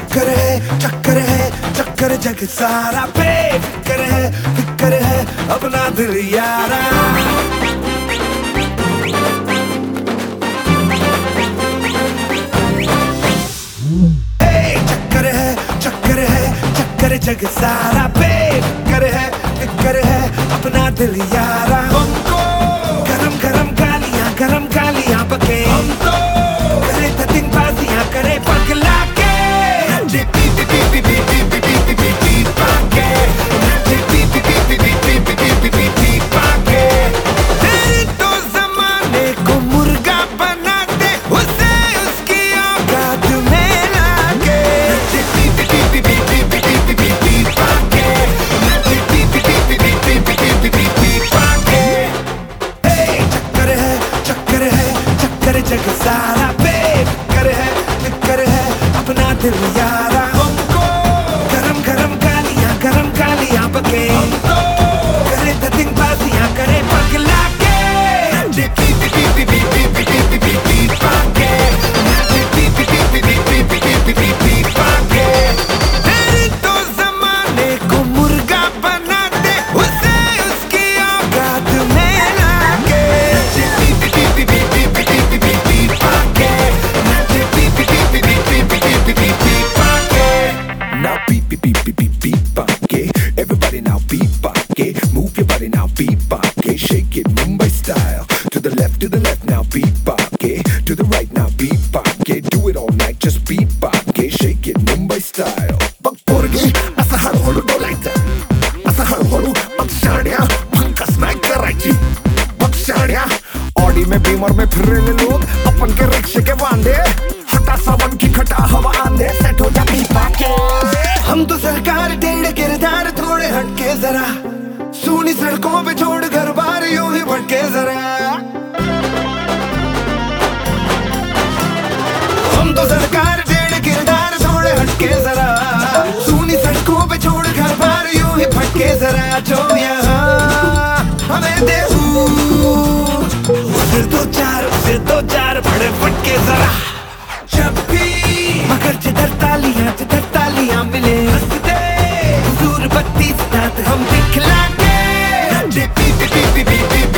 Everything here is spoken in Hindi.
चक्कर है चक्कर जग सारा फिक्र है अपना दिल यारा। चक्कर है चक्कर जग सारा फिक्र है अपना दिल यारा। हमको गरम गालियां बके, हमको करे धतिंगबाजियां करे पगला के। तो जमाने को मुर्गा बना दे, उसे उसकी औकात में लाके। चक्कर है जग सारा फिक्र है अपना दिल यारा। हमको गरम गालियां बके, हमको करे धतिंगबाजियां करे पगला के। तो जमाने को मुर्गा बना दे, उसे उसकी औकात में लाके। Now beep bake. Everybody now beep bake. Move your body now beep bake. Shake it Mumbai style. To the left now beep bake. To the right now beep bake. Do it all night just beep bake. Shake it Mumbai style. Bak porge asa हळूहळू डोलायचं, asa हळूहळू बघ शाण्या भंकस नाही करायची। बघ शाण्या ऑडी में बीमर में फिर रहे लोग, अपन के रिक्शे के वांदे। हटा सावन की खटा हवा आंधे, सेट हो जा बीप बके। हम तो सरकार टेढ़े किरदार थोड़े हटके जरा, सूनी सड़कों पे छोड़ घर बार यूं ही भटके जरा। हम तो सरकार टेढ़े किरदार थोड़े हटके जरा, सूनी सड़कों पे छोड़ घर बार यूं ही भटके जरा। जो यहाँ हमें दे उसे दो चार बड़े फटके जरा। जब भी मगर जिधर तालियां मिले, हंस दे हुजूर बत्ती साथ हम दिखला के।